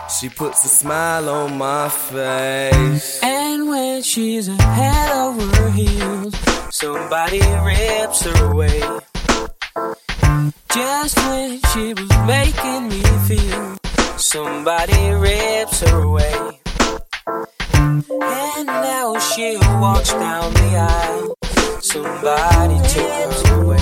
She puts a smile on my face. And when she's head over heels, somebody rips her away. Just when she was making me feel, somebody rips her away. And now she walks down the aisle, somebody took her away.